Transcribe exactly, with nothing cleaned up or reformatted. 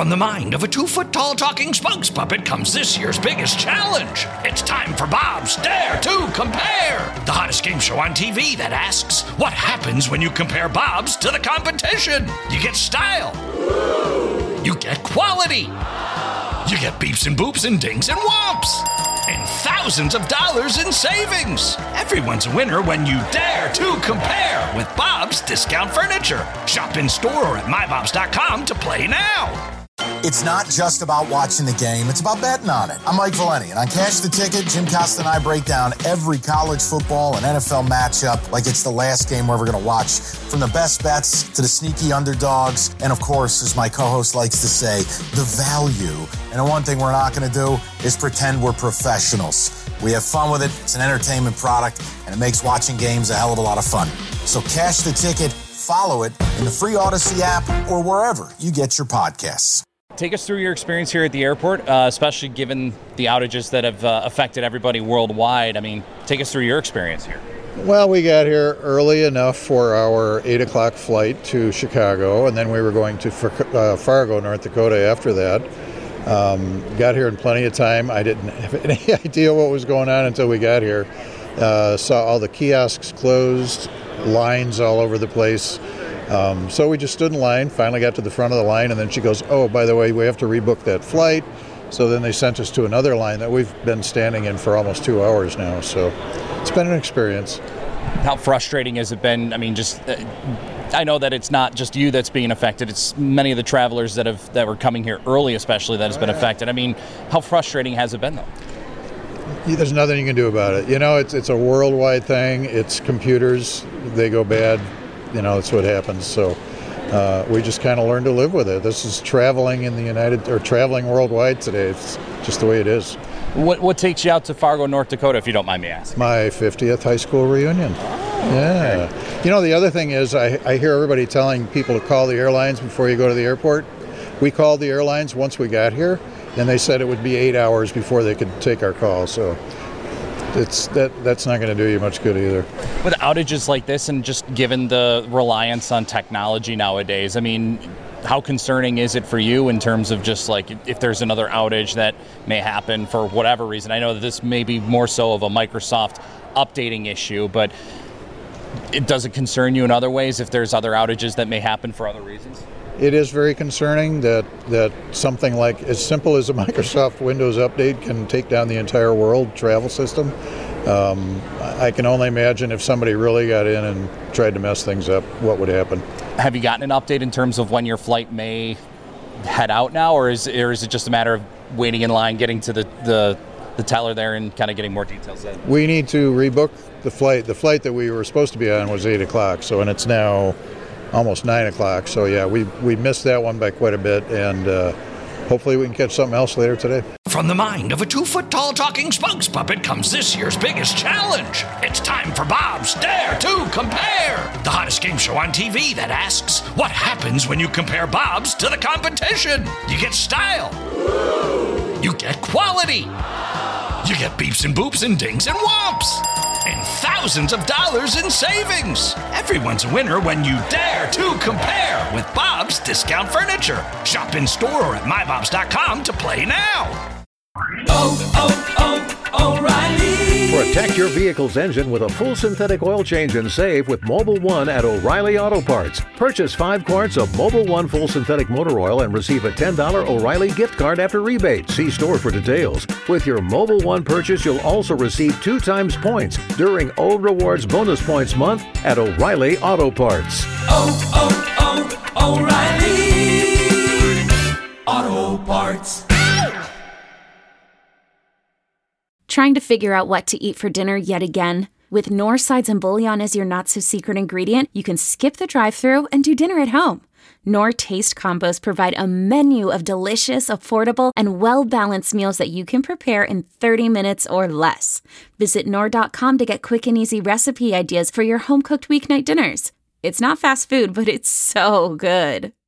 From the mind of a two-foot-tall talking spokes puppet comes this year's biggest challenge. It's time for Bob's Dare to Compare, the hottest game show on T V that asks, what happens when you compare Bobs to the competition? You get style. You get quality. You get beeps and boops and dings and whomps. And thousands of dollars in savings. Everyone's a winner when you dare to compare with Bob's Discount Furniture. Shop in store or at my bobs dot com to play now. It's not just about watching the game, it's about betting on it. I'm Mike Valeni, and on Cash the Ticket, Jim Costa and I break down every college football and N F L matchup like it's the last game we're ever going to watch. From the best bets to the sneaky underdogs, and of course, as my co-host likes to say, the value. And the one thing we're not going to do is pretend we're professionals. We have fun with it, it's an entertainment product, and it makes watching games a hell of a lot of fun. So Cash the Ticket, follow it in the free Odyssey app or wherever you get your podcasts. Take us through your experience here at the airport, uh, especially given the outages that have uh, affected everybody worldwide. I mean, take us through your experience here. Well, we got here early enough for our eight o'clock flight to Chicago, and then we were going to uh, Fargo, North Dakota after that. Um, got here in plenty of time. I didn't have any idea what was going on until we got here. Uh, saw all the kiosks closed, lines all over the place. Um, so we just stood in line, finally got to the front of the line, and then she goes, oh, by the way, we have to rebook that flight. So then they sent us to another line that we've been standing in for almost two hours now. So it's been an experience. How frustrating has it been? I mean, just uh, I know that it's not just you that's being affected. It's many of the travelers that have that were coming here early, especially, that has been affected. I mean, how frustrating has it been, though? There's nothing you can do about it. You know, it's it's a worldwide thing. It's computers. They go bad. You know, that's what happens. So uh, we just kind of learn to live with it. This is traveling in the United, or traveling worldwide today. It's just the way it is. What what takes you out to Fargo, North Dakota, if you don't mind me asking? My fiftieth high school reunion. Oh, yeah. Okay. You know, the other thing is I, I hear everybody telling people to call the airlines before you go to the airport. We called the airlines once we got here, and they said it would be eight hours before they could take our call. So it's that that's not going to do you much good either. With outages like this, and just given the reliance on technology nowadays, I mean, how concerning is it for you in terms of just like if there's another outage that may happen for whatever reason? I know that this may be more so of a Microsoft updating issue, but it does it concern you in other ways if there's other outages that may happen for other reasons? It is very concerning that, that something like as simple as a Microsoft Windows update can take down the entire world travel system. Um, I can only imagine if somebody really got in and tried to mess things up, what would happen. Have you gotten an update in terms of when your flight may head out now, or is, or is it just a matter of waiting in line, getting to the, the, the teller there and kind of getting more details in? We need to rebook the flight. The flight that we were supposed to be on was eight o'clock, so and it's now almost nine o'clock. So yeah, we we missed that one by quite a bit, and uh, hopefully we can catch something else later today. From the mind of a two-foot-tall talking spokes puppet comes this year's biggest challenge. It's time for Bob's Dare to Compare, the hottest game show on T V that asks, what happens when you compare Bobs to the competition? You get style. You get quality. You get beeps and boops and dings and whomps. And thousands of dollars in savings. Everyone's a winner when you dare to compare with Bob's Discount Furniture. Shop in store or at my bobs dot com to play now. Oh, oh, oh, O'Reilly. Protect your vehicle's engine with a full synthetic oil change and save with Mobil one at O'Reilly Auto Parts. Purchase five quarts of Mobil one full synthetic motor oil and receive a ten dollars O'Reilly gift card after rebate. See store for details. With your Mobil one purchase, you'll also receive two times points during O Rewards Bonus Points Month at O'Reilly Auto Parts. Oh, oh, oh, O'Reilly Auto Parts. Trying to figure out what to eat for dinner yet again? With Knorr sides and bouillon as your not-so-secret ingredient, you can skip the drive-thru and do dinner at home. Knorr Taste Combos provide a menu of delicious, affordable, and well-balanced meals that you can prepare in thirty minutes or less. Visit Knorr dot com to get quick and easy recipe ideas for your home-cooked weeknight dinners. It's not fast food, but it's so good.